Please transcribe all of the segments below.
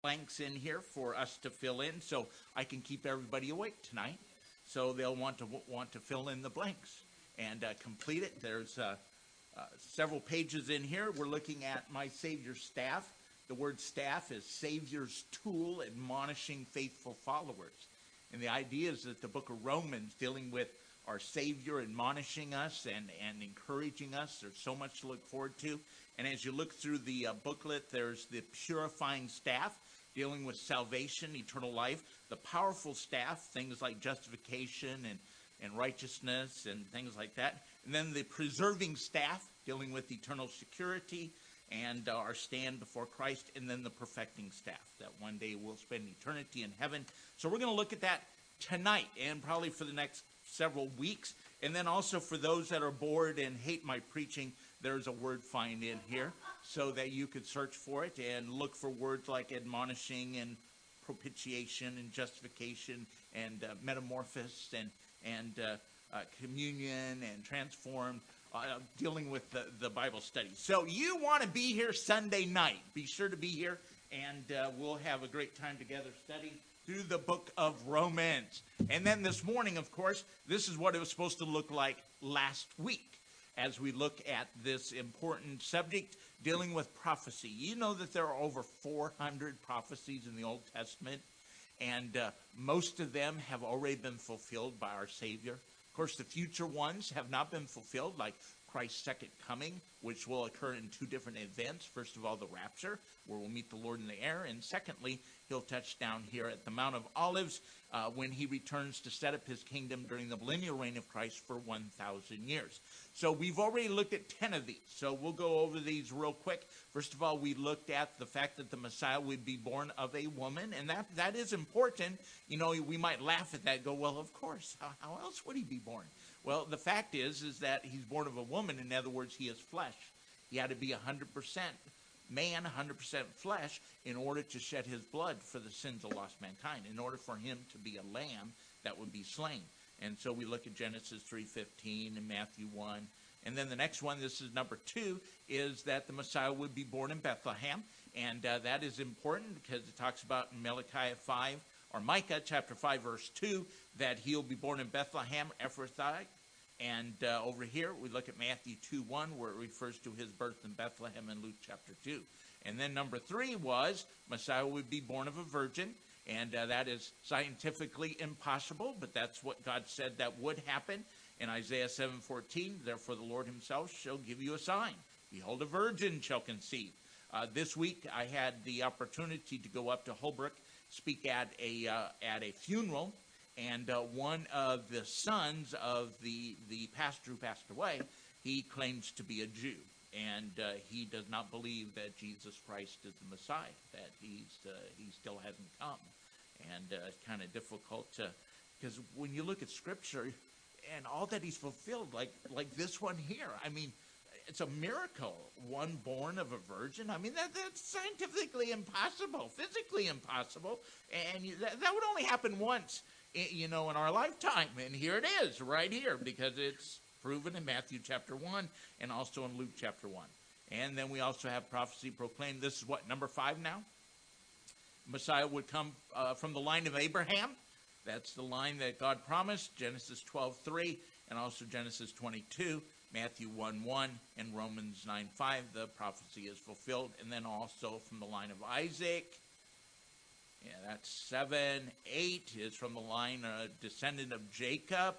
blanks in here for us to fill in, so I can keep everybody awake tonight. So they'll want to fill in the blanks and complete it. There's several pages in here. We're looking at my Savior's staff. The word staff is Savior's tool, admonishing faithful followers. And the idea is that the book of Romans, dealing with our Savior admonishing us and encouraging us. There's so much to look forward to. And as you look through the booklet, there's the purifying staff, dealing with salvation, eternal life. The powerful staff, things like justification and righteousness and things like that. And then the preserving staff, dealing with eternal security and our stand before Christ. And then the perfecting staff, that one day we'll spend eternity in heaven. So we're going to look at that tonight and probably for the next several weeks. And then also for those that are bored and hate my preaching, there's a word find in here so that you could search for it and look for words like admonishing and propitiation and justification and metamorphosis and communion and transformed, dealing with the Bible study. So you want to be here Sunday night. Be sure to be here, and we'll have a great time together studying through the book of Romans. And then this morning, of course, this is what it was supposed to look like last week as we look at this important subject dealing with prophecy. You know that there are over 400 prophecies in the Old Testament, and most of them have already been fulfilled by our Savior. Of course, the future ones have not been fulfilled, like Christ's second coming, which will occur in two different events. First of all, the rapture, where we'll meet the Lord in the air. And secondly, he'll touch down here at the Mount of Olives when he returns to set up his kingdom during the millennial reign of Christ for 1,000 years. So we've already looked at 10 of these. So we'll go over these real quick. First of all, we looked at the fact that the Messiah would be born of a woman. And that is important. You know, we might laugh at that and go, well, of course. How else would he be born? Well, the fact is that he's born of a woman. In other words, he is flesh. He had to be 100% man, 100% flesh, in order to shed his blood for the sins of lost mankind, in order for him to be a lamb that would be slain. And so we look at Genesis 3:15 and Matthew 1. And then the next one, this is number 2, is that the Messiah would be born in Bethlehem. And that is important because it talks about in Malachi 5, or Micah chapter 5, verse 2, that he'll be born in Bethlehem, Ephrathah. And over here, we look at Matthew 2:1, where it refers to his birth in Bethlehem, in Luke chapter 2. And then number 3 was Messiah would be born of a virgin. And that is scientifically impossible, but that's what God said that would happen. In Isaiah 7:14, therefore the Lord himself shall give you a sign. Behold, a virgin shall conceive. This week, I had the opportunity to go up to Holbrook, speak at a funeral. And one of the sons of the pastor who passed away, he claims to be a Jew. And he does not believe that Jesus Christ is the Messiah, that he still hasn't come. And it's kind of difficult to, because when you look at Scripture and all that he's fulfilled, like this one here, I mean, it's a miracle. One born of a virgin. I mean, that's scientifically impossible, physically impossible. And that would only happen once, you know, in our lifetime. And here it is, right here, because it's proven in Matthew chapter 1 and also in Luke chapter 1. And then we also have prophecy proclaimed. This is what, number 5 now? Messiah would come from the line of Abraham. That's the line that God promised, Genesis 12:3, and also Genesis 22, Matthew 1:1, and Romans 9:5. The prophecy is fulfilled. And then also from the line of Isaac. Yeah, that's 7. 8 is from the line descendant of Jacob.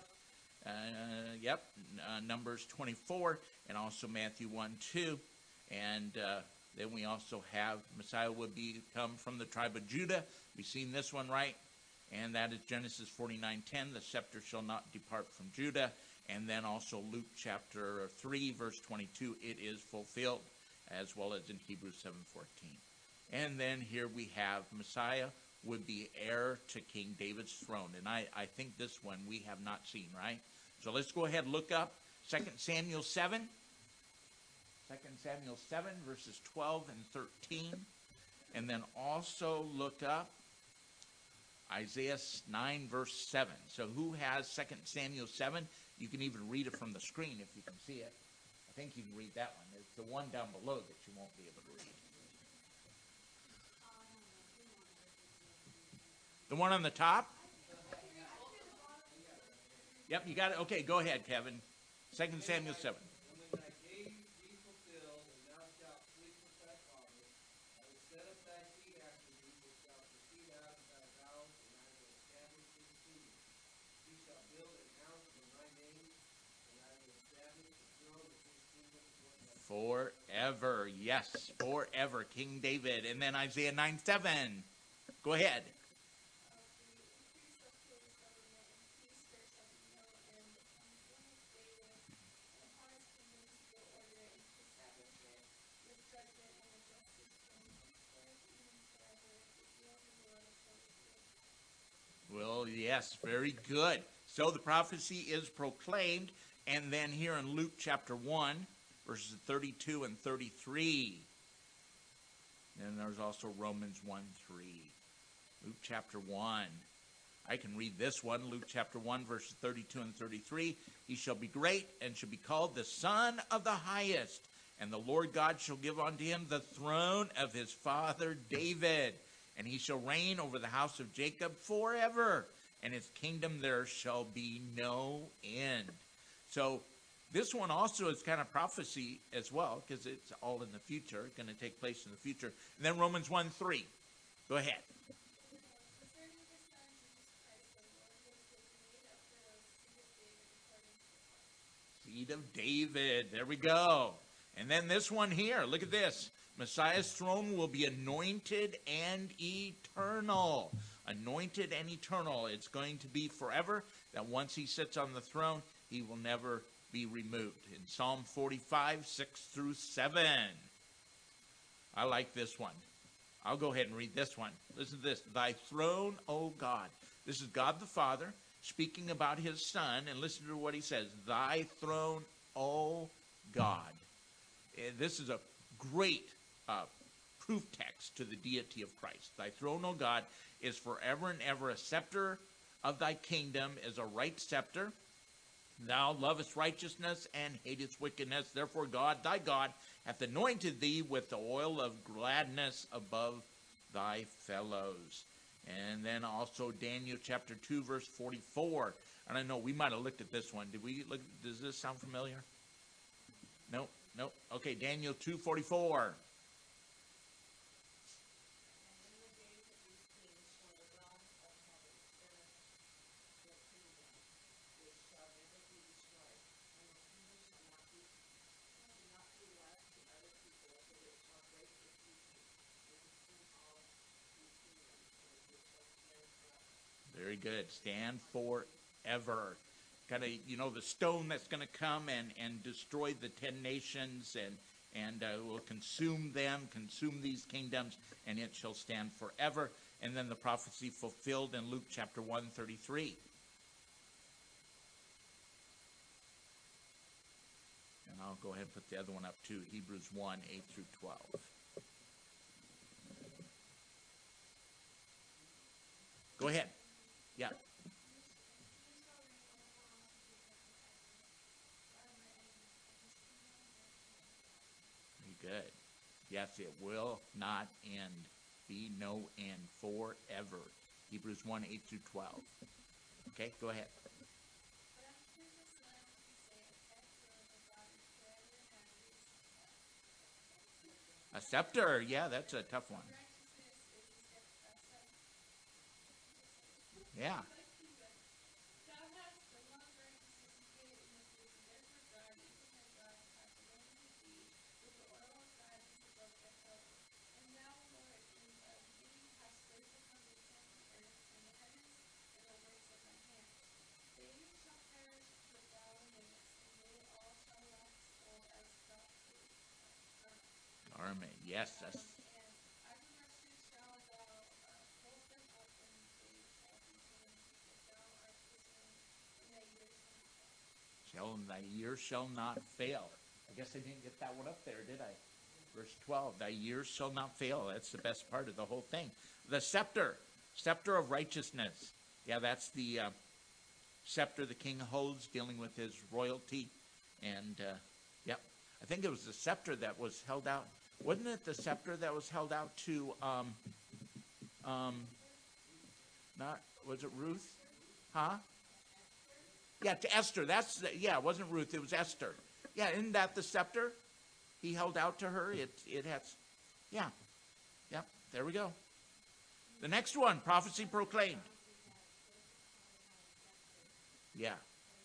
Numbers 24, and also Matthew 1:2. And then we also have Messiah would come from the tribe of Judah. We've seen this one, right? And that is Genesis 49:10. The scepter shall not depart from Judah. And then also Luke chapter 3, verse 22. It is fulfilled, as well as in Hebrews 7:14. And then here we have Messiah would be heir to King David's throne. And I think this one we have not seen, right? So let's go ahead and look up 2 Samuel 7. 2 Samuel 7, verses 12 and 13. And then also look up Isaiah 9, verse 7. So who has 2 Samuel 7? You can even read it from the screen if you can see it. I think you can read that one. It's the one down below that you won't be able to read. The one on the top? Yep, you got it. Okay, go ahead, Kevin. 2 Samuel 7. When thy days be fulfilled, and thou shalt sleep with thy fathers, I will set up thy seed after thee, which shall proceed out of thy bowels, and I will establish his kingdom. He shall build an house for my name, and I will establish the throne of his kingdom forever. Forever. Yes, forever. King David. And then Isaiah 9:7. Go ahead. Well, yes, very good. So the prophecy is proclaimed, and then here in Luke chapter 1, verses 32 and 33. And there's also Romans 1:3. Luke chapter 1. I can read this one. Luke chapter 1, verses 32 and 33. He shall be great and shall be called the Son of the Highest. And the Lord God shall give unto him the throne of his father David. And he shall reign over the house of Jacob forever. And his kingdom there shall be no end. So this one also is kind of prophecy as well, because it's all in the future, going to take place in the future. And then Romans 1:3. Go ahead. Seed of David. There we go. And then this one here. Look at this. Messiah's throne will be anointed and eternal. Anointed and eternal. It's going to be forever. That once he sits on the throne, he will never be removed. In Psalm 45, 6 through 7. I like this one. I'll go ahead and read this one. Listen to this. Thy throne, O God. This is God the Father speaking about his Son. And listen to what he says. Thy throne, O God. This is a great proof text to the deity of Christ. Thy throne, O God, is forever and ever. A scepter of thy kingdom is a right scepter. Thou lovest righteousness and hatest wickedness. Therefore God, thy God, hath anointed thee with the oil of gladness above thy fellows. And then also Daniel chapter 2, verse 44. And I know we might have looked at this one. Did we look? Does this sound familiar? No, no. Okay, Daniel 2:44. Very good. Stand forever. Kind of, the stone that's going to come and destroy the 10 nations and will consume them, consume these kingdoms, and it shall stand forever. And then the prophecy fulfilled in Luke chapter 1:33. And I'll go ahead and put the other one up too, Hebrews 1, 8 through 12. Go ahead. Yeah. Very good. Yes, it will not end. Be no end forever. Hebrews 1, 8 through 12. Okay, go ahead. A scepter. Yeah, that's a tough one. Yeah. Garment. Yes, that's thy years shall not fail. I guess I didn't get that one up there, did I? Verse 12, thy years shall not fail. That's the best part of the whole thing. The scepter of righteousness. Yeah, that's the scepter the king holds dealing with his royalty. And, yeah, I think it was the scepter that was held out. Wasn't it the scepter that was held out to Not, was it Ruth? Huh? Yeah, to Esther. Yeah, it wasn't Ruth, it was Esther. Yeah, isn't that the scepter he held out to her? It has, yeah. Yep, there we go. The next one, prophecy proclaimed. Yeah.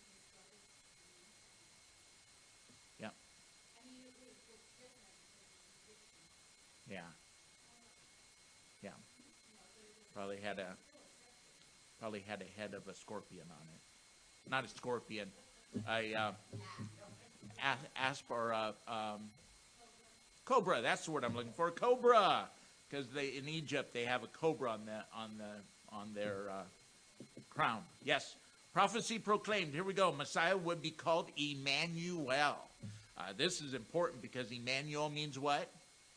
Yeah. Yeah. Yeah. Probably had a head of a scorpion on it. Not a scorpion. A asp or cobra. That's the word I'm looking for. Cobra. Because in Egypt they have a cobra on their crown. Yes. Prophecy proclaimed. Here we go. Messiah would be called Emmanuel. This is important because Emmanuel means what?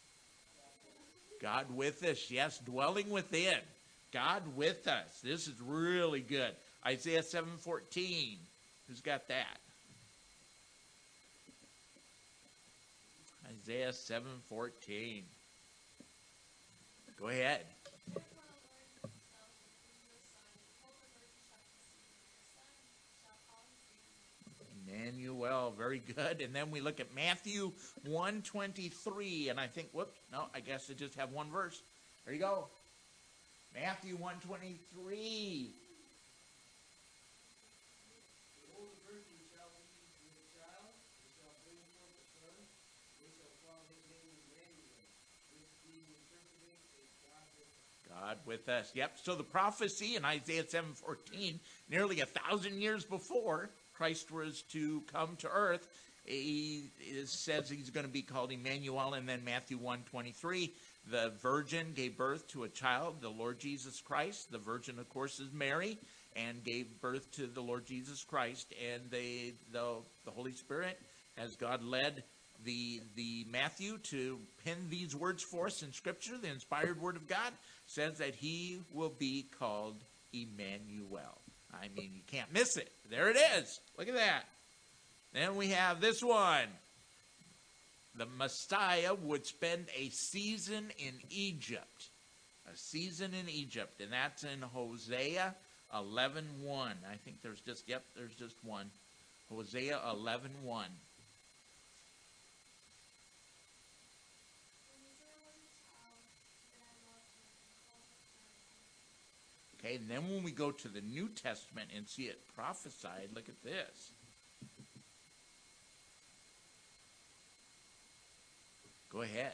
God with us. Yes, dwelling within. God with us. This is really good. Isaiah 7:14. Who's got that? Isaiah 7:14. Go ahead. Emmanuel, very good. And then we look at Matthew 1:23, and I think, whoops, no, I guess I just have one verse. There you go. Matthew 1:23. Behold, the virgin shall be with a child, and shall bring forth a son, and they shall call his name Emmanuel, which being interpreted is God with us. God with us. Yep. So the prophecy in Isaiah 7:14, nearly 1,000 years before Christ was to come to earth, it says he's going to be called Emmanuel. And then Matthew 1:23, the virgin gave birth to a child, the Lord Jesus Christ. The virgin, of course, is Mary, and gave birth to the Lord Jesus Christ. And the Holy Spirit, as God led the Matthew to pen these words for us in Scripture, the inspired Word of God, says that he will be called Emmanuel. I mean, you can't miss it. There it is. Look at that. Then we have this one. The Messiah would spend a season in Egypt. A season in Egypt. And that's in Hosea 11:1. I think there's just one. Hosea 11:1. Okay, and then when we go to the New Testament and see it prophesied, look at this. Go ahead.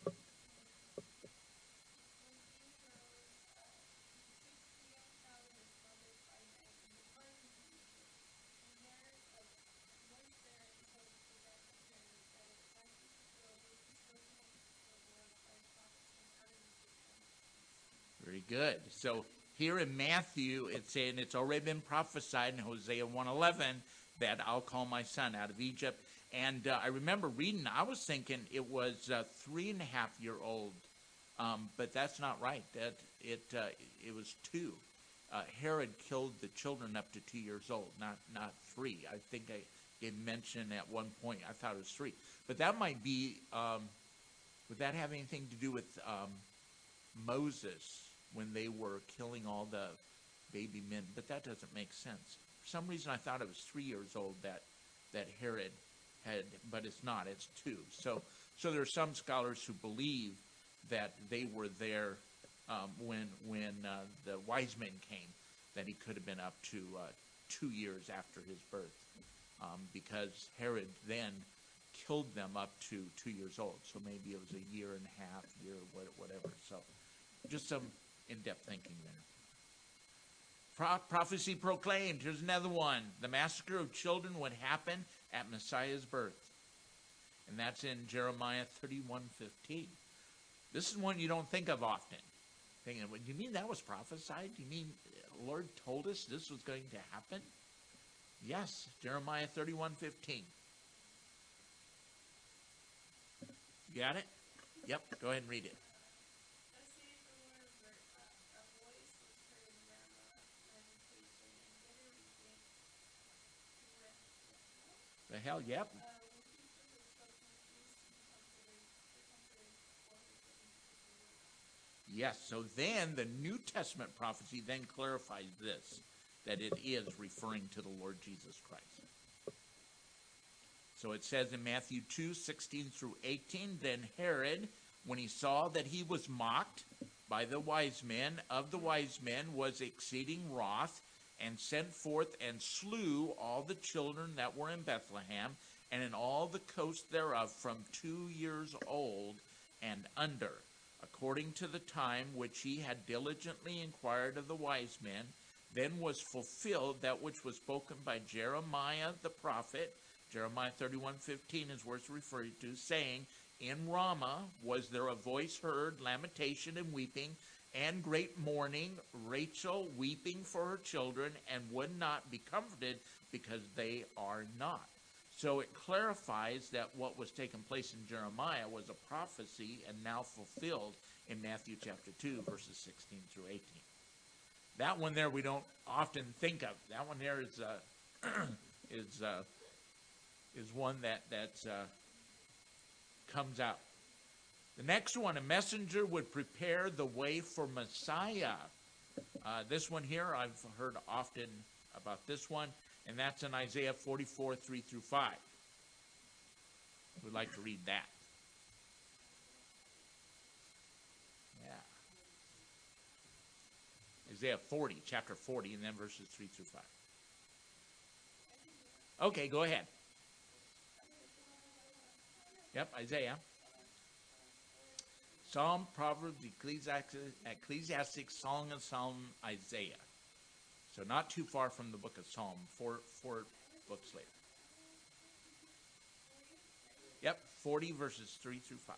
Very good. So here in Matthew, it's saying it's already been prophesied in Hosea 1:11 that I'll call my son out of Egypt. And I remember reading, I was thinking it was 3.5-year-old, but that's not right. That it was 2. Herod killed the children up to 2 years old, not 3. I think it mentioned at one point, I thought it was 3. But that might be, would that have anything to do with Moses when they were killing all the baby men? But that doesn't make sense. For some reason I thought it was 3 years old that Herod had, but it's not, it's 2. So there are some scholars who believe that they were there when the wise men came, that he could have been up to 2 years after his birth, because Herod then killed them up to 2 years old. So maybe it was a year and a half, whatever. So just some in-depth thinking there. Prophecy proclaimed. Here's another one. The massacre of children would happen at Messiah's birth. And that's in Jeremiah 31:15. This is one you don't think of often. Thinking, do you mean that was prophesied? Do you mean the Lord told us this was going to happen? Yes, Jeremiah 31:15. You got it? Yep, go ahead and read it. The hell, yep. Yes, so then the New Testament prophecy then clarifies this, that it is referring to the Lord Jesus Christ. So it says in Matthew 2:16 through 18, then Herod, when he saw that he was mocked by the wise men, was exceeding wroth, and sent forth and slew all the children that were in Bethlehem, and in all the coast thereof from 2 years old and under, according to the time which he had diligently inquired of the wise men. Then was fulfilled that which was spoken by Jeremiah the prophet. Jeremiah 31:15 is where it's referred to, saying, in Ramah was there a voice heard, lamentation and weeping, and great mourning, Rachel weeping for her children, and would not be comforted because they are not. So it clarifies that what was taking place in Jeremiah was a prophecy and now fulfilled in Matthew chapter 2, verses 16 through 18. That one there we don't often think of. That one there is one that comes out. The next one, a messenger would prepare the way for Messiah. This one here, I've heard often about this one, and that's in Isaiah 44, 3 through 5. We'd like to read that. Yeah. Isaiah 40, chapter 40, and then verses 3 through 5. Okay, go ahead. Yep, Isaiah. Psalm, Proverbs, Ecclesiastic, Song of Psalm, Isaiah. So not too far from the book of Psalm, four books later. Yep, 40 verses 3 through 5.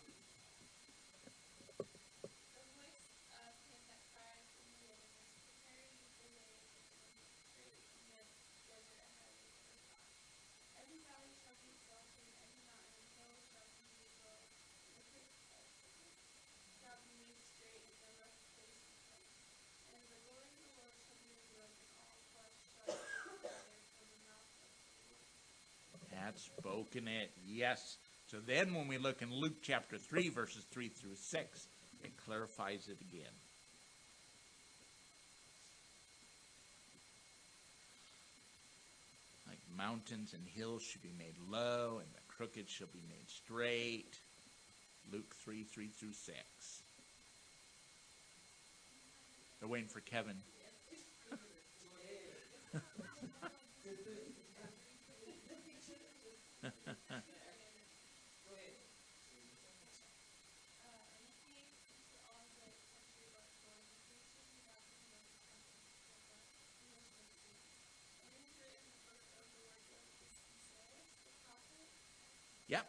That's spoken it, yes. So then when we look in Luke chapter 3, verses 3 through 6, it clarifies it again. Like mountains and hills should be made low, and the crooked shall be made straight. Luke 3, 3 through 6. They're waiting for Kevin. Yep.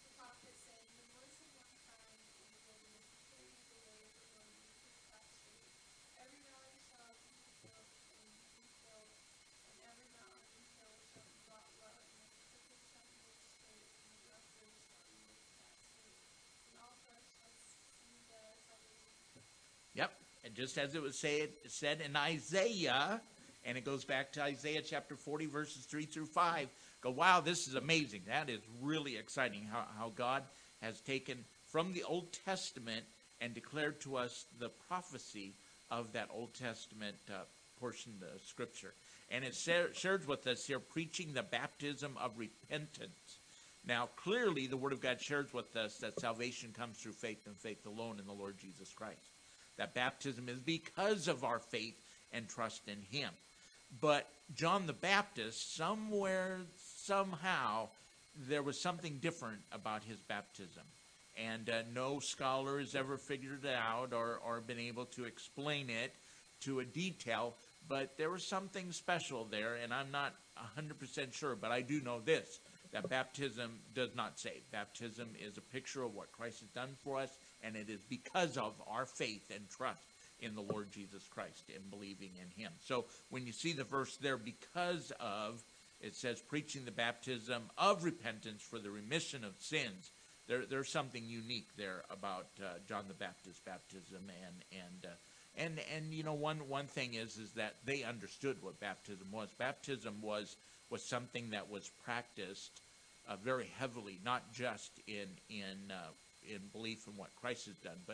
Yep. And just as it was said in Isaiah, and it goes back to Isaiah chapter 40, verses 3 through 5. Go, wow, this is amazing. That is really exciting how God has taken from the Old Testament and declared to us the prophecy of that Old Testament portion of Scripture. And it shares with us here, preaching the baptism of repentance. Now, clearly, the Word of God shares with us that salvation comes through faith and faith alone in the Lord Jesus Christ. That baptism is because of our faith and trust in Him. But John the Baptist, somewhere, somehow, there was something different about his baptism. And no scholar has ever figured it out or been able to explain it to a detail. But there was something special there, and I'm not 100% sure. But I do know this, that baptism does not save. Baptism is a picture of what Christ has done for us, and it is because of our faith and trust in the Lord Jesus Christ and believing in Him. So when you see the verse there, because of, it says, preaching the baptism of repentance for the remission of sins, there's something unique there about John the Baptist's baptism. And you know, one thing is that they understood what baptism was. Baptism was something that was practiced very heavily, not just in belief in what Christ has done, but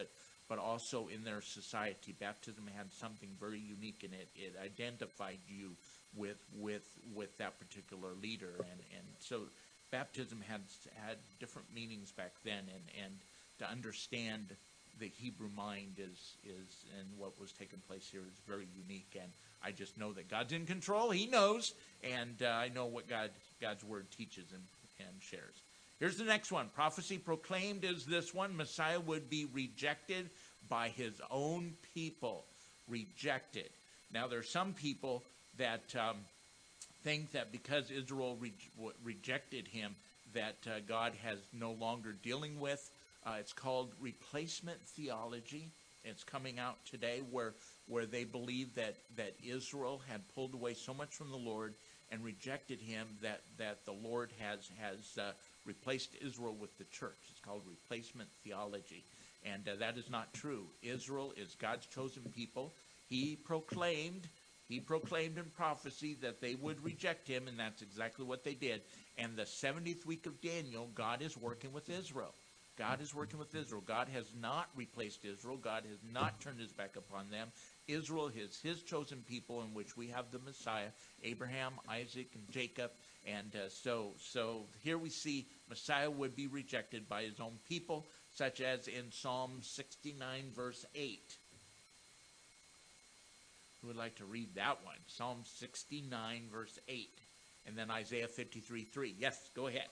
but also in their society. Baptism had something very unique in it. It identified you with that particular leader, and so baptism had different meanings back then, and to understand the Hebrew mind is and what was taking place here is very unique. And I just know that God's in control. He knows, and I know what God's word teaches and shares. Here's the next one. Prophecy proclaimed is this one. Messiah would be rejected by his own people. Rejected. Now, there are some people that think that because Israel rejected him, that God has no longer dealing with. It's called replacement theology. It's coming out today where they believe that Israel had pulled away so much from the Lord and rejected him that the Lord has replaced Israel with the church. It's called replacement theology. And that is not true. Israel is God's chosen people. He proclaimed in prophecy that they would reject him, and that's exactly what they did. And the 70th week of Daniel, God is working with Israel. God is working with Israel. God has not replaced Israel. God has not turned his back upon them. Israel is his chosen people, in which we have the Messiah, Abraham, Isaac, and Jacob. And so here we see Messiah would be rejected by his own people, such as in Psalm 69, verse 8. Who would like to read that one? Psalm 69, verse 8. And then Isaiah 53, 3. Yes, go ahead.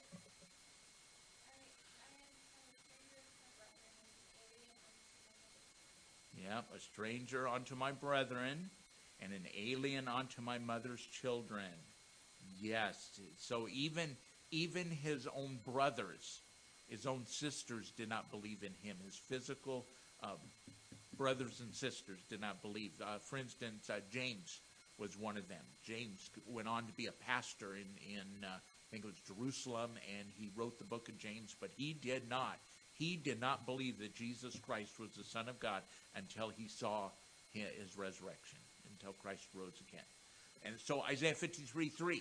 Yeah, a stranger unto my brethren, and an alien unto my mother's children. Yes, so even his own brothers, his own sisters did not believe in him. His physical brothers and sisters did not believe. For instance, James was one of them. James went on to be a pastor in I think it was Jerusalem, and he wrote the book of James, but he did not. He did not believe that Jesus Christ was the Son of God until he saw his resurrection, until Christ rose again. And so Isaiah 53, 3.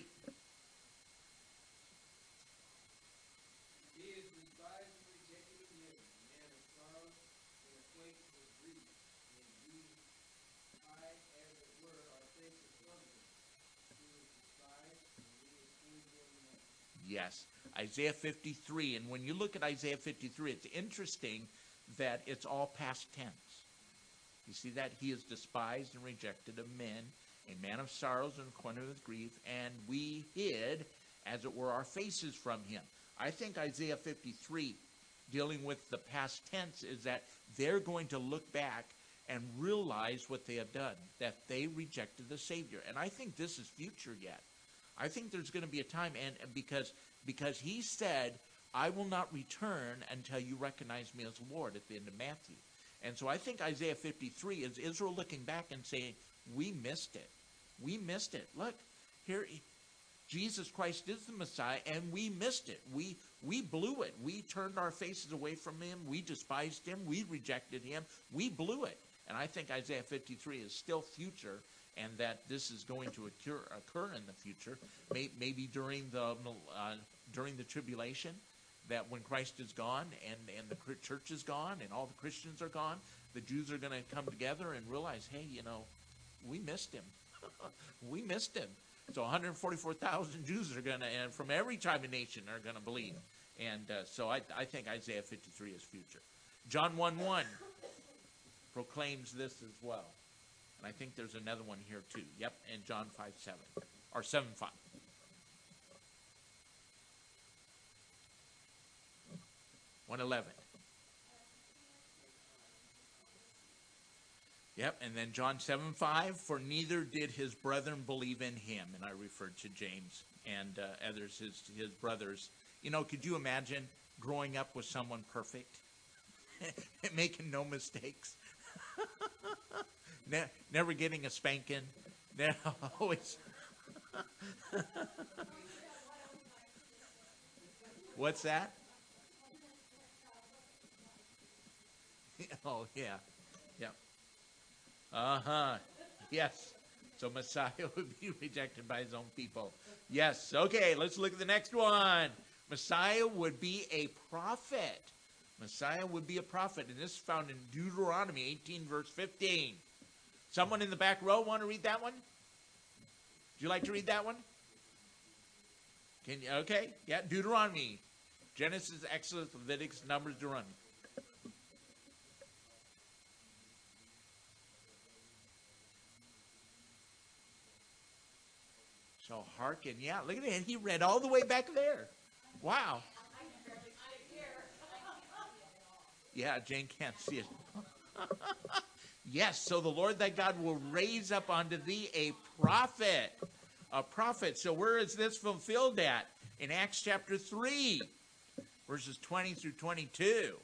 He is despised and rejected of men, a man of sorrows and acquainted with grief. And we, as it were, are taken from him. He was despised, and we esteemed him not. Yes, Isaiah 53. And when you look at Isaiah 53, it's interesting that it's all past tense. You see that? He is despised and rejected of men, a man of sorrows and acquainted with grief, and we hid, as it were, our faces from him. I think Isaiah 53, dealing with the past tense, is that they're going to look back and realize what they have done, that they rejected the Savior. And I think this is future yet. I think there's going to be a time, and because he said, I will not return until you recognize me as Lord, at the end of Matthew. And so I think Isaiah 53 is Israel looking back and saying, we missed it. We missed it. Look, here, Jesus Christ is the Messiah, and we missed it. We blew it. We turned our faces away from him. We despised him. We rejected him. We blew it. And I think Isaiah 53 is still future, and that this is going to occur in the future, maybe during the tribulation, that when Christ is gone and the church is gone and all the Christians are gone, the Jews are going to come together and realize, hey, we missed him. We missed him. So 144,000 Jews are going to, and from every tribe and nation, are going to believe. And so I think Isaiah 53 is future. John 1:1 proclaims this as well. And I think there's another one here too. Yep, and John 5:7 or 7:5. $111. Yep, and then John 7:5, for neither did his brethren believe in him. And I referred to James and others, his brothers. Could you imagine growing up with someone perfect? Making no mistakes? Never getting a spanking? Always. What's that? Oh, yeah. Yeah. Uh-huh. Yes. So Messiah would be rejected by his own people. Yes. Okay, let's look at the next one. Messiah would be a prophet. Messiah would be a prophet, and this is found in Deuteronomy 18, verse 15. Someone in the back row want to read that one? Would you like to read that one? Can you? Okay, yeah, Deuteronomy. Genesis, Exodus, Leviticus, Numbers, Deuteronomy. So hearken, yeah, look at it. He read all the way back there. Wow. Yeah, Jane can't see it. Yes, so the Lord thy God will raise up unto thee a prophet. A prophet. So where is this fulfilled at? In Acts chapter 3, verses 20 through 22.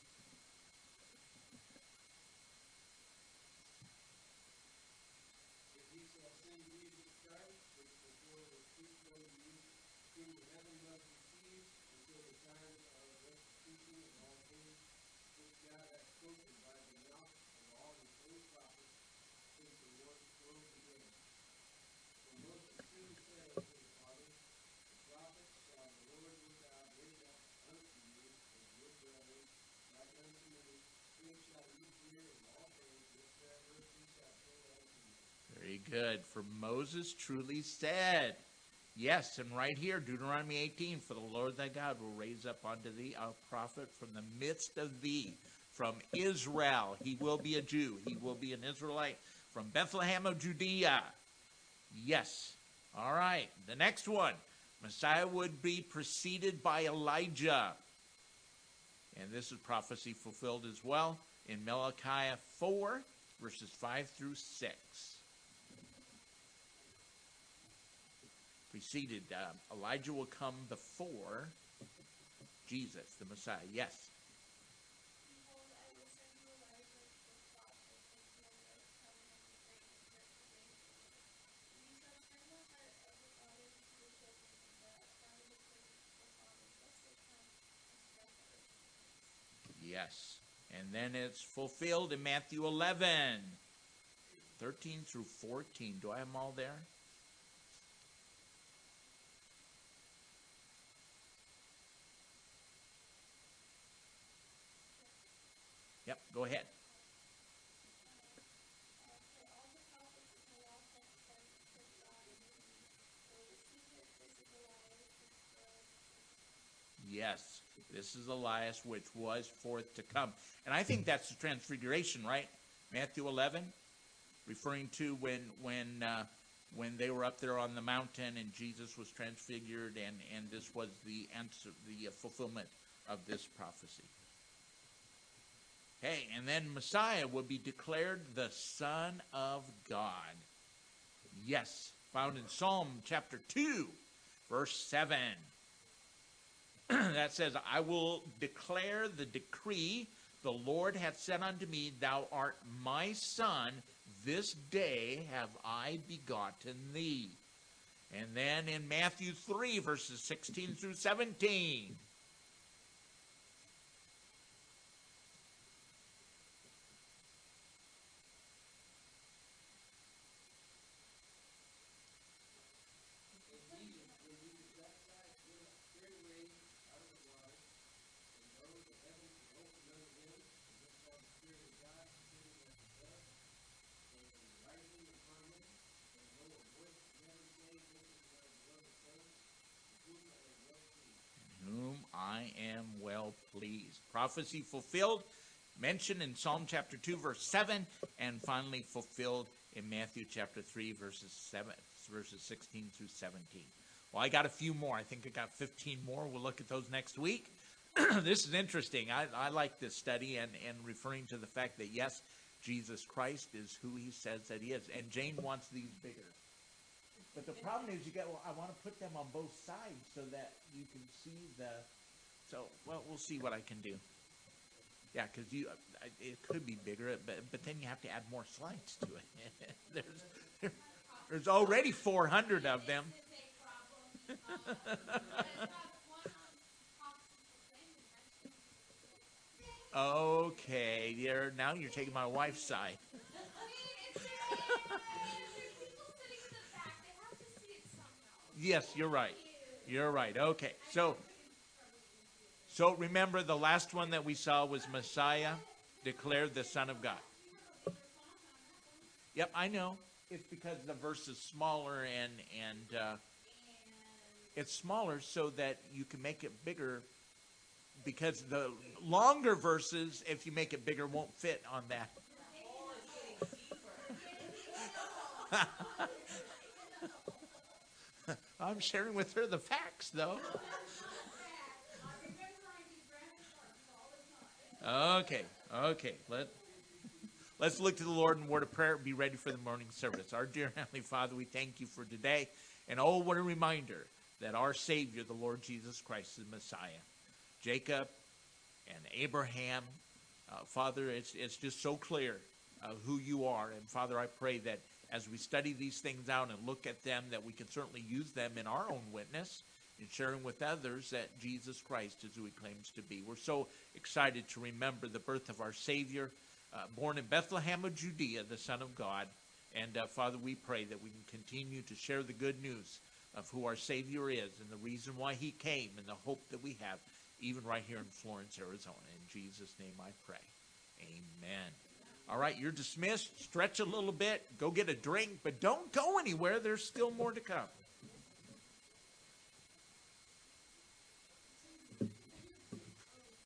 If he shall send Jesus Christ, which before was preached unto you, whom heaven must receive until the times of restitution of all things, which God hath spoken by the mouth of all his holy prophets, since the world began. For Moses truly said unto the fathers, the prophets shall the Lord your God raise up unto you, and your brethren, like unto me, whom shall you hear in all things whatsoever he shall say unto you. Very good. For Moses truly said. Yes, and right here, Deuteronomy 18, for the Lord thy God will raise up unto thee a prophet from the midst of thee, from Israel. He will be a Jew. He will be an Israelite from Bethlehem of Judea. Yes. All right. The next one. Messiah would be preceded by Elijah. And this is prophecy fulfilled as well in Malachi 4, verses 5 through 6. Preceded, Elijah will come before Jesus, the Messiah. Yes. Behold, I will send you Elijah the prophet before the coming of the great and dreadful day of the Lord. And he shall turn the heart of the fathers to the children, and the heart of the children to the fathers, lest they come and strike the earth with plagues. Yes. And then it's fulfilled in Matthew 11, 13 through 14. Do I have them all there? Yep, go ahead. For all the prophets of the law prophesied of God in the need, for the secret, this is Elias, Yes, this is Elias, which was forth to come. And I think that's the transfiguration, right? Matthew 11, referring to when they were up there on the mountain and Jesus was transfigured, and this was the answer, the fulfillment of this prophecy. Hey, and then Messiah will be declared the Son of God. Yes, found in Psalm chapter 2, verse 7. That says, I will declare the decree the Lord hath said unto me, thou art my son, this day have I begotten thee. And then in Matthew 3, verses 16 through 17. Whom I am well pleased. Prophecy fulfilled, mentioned in Psalm chapter 2, verse 7, and finally fulfilled in Matthew chapter 3, verses 16 through 17. Well, I got a few more. I think I got 15 more. We'll look at those next week. This is interesting. I like this study and referring to the fact that, yes, Jesus Christ is who he says that he is. And Jane wants these bigger. But the problem is, I want to put them on both sides so that you can see well, we'll see what I can do. Yeah, because it could be bigger, but then you have to add more slides to it. There's already 400 of them. Okay, now you're taking my wife's side. Yes, you're right. You're right. Okay, so So remember, the last one that we saw was Messiah, declared the Son of God. Yep, I know. It's because the verse is smaller and it's smaller so that you can make it bigger, because the longer verses, if you make it bigger, won't fit on that. I'm sharing with her the facts, though. Okay. Let's look to the Lord in a word of prayer and be ready for the morning service. Our dear Heavenly Father, we thank you for today. And oh, what a reminder that our Savior, the Lord Jesus Christ, is the Messiah. Jacob and Abraham, Father, it's just so clear who you are. And Father, I pray that as we study these things out and look at them, that we can certainly use them in our own witness, in sharing with others that Jesus Christ is who he claims to be. We're so excited to remember the birth of our Savior, born in Bethlehem of Judea, the Son of God. And Father, we pray that we can continue to share the good news of who our Savior is and the reason why he came and the hope that we have, even right here in Florence, Arizona. In Jesus' name I pray. Amen. All right, you're dismissed. Stretch a little bit. Go get a drink, but don't go anywhere. There's still more to come.